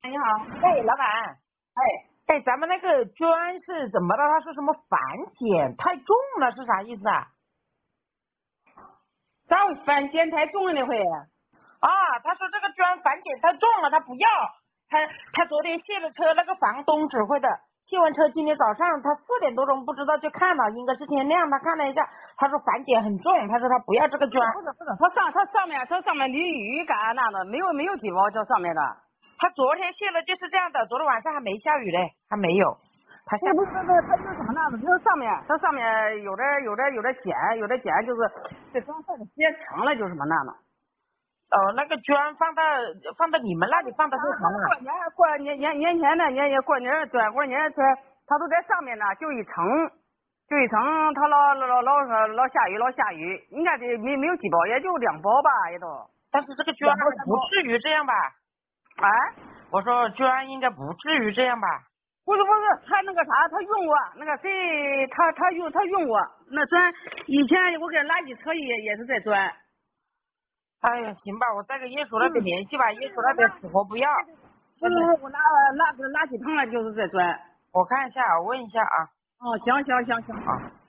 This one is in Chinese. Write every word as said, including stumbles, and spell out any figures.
你好， 哎，老板， 哎， 哎，咱们那个捐是怎么了？他说什么反碱太重了，是啥意思啊？ 咋会反碱太重了那回？ 啊，他说这个捐反碱太重了，他不要。他他昨天卸了车，那个房东指挥的，卸完车今天早上他四点多钟不知道就看了，应该是天亮，他看了一下，他说反碱很重，他说他不要这个捐。 不是不是，他上他上面他上面淋雨干那的，没有没有低保这上面的。 他昨天卸了就是这样的，昨天晚上还没下雨嘞，还没有。他下不是不是不是，他就是什么那的，就是上面它上面有的有的有的碱，有的碱就是这装晒的时间长了就什么那的。 哦，那个捐放到放到你们那里放的是什么？ 过年过年年年前的年过年转过年转，他都在上面呢，就一层，就一层，他老老老老老下雨老下雨，应该得没没有低保，也就两包吧，也都。 但是这个捐不至于这样吧？ 哎， 我说捐应该不至于这样吧？ 不是不是，他那个啥，他用过那个谁，他他用他用过那砖，以前我跟垃圾车也也是在砖。 哎呀，行吧，我再跟业主那边联系吧，业主那边死活不要。 不是我拿拿个垃圾桶了，就是在砖。 我看一下，我问一下啊。 哦，行行行行。 啊。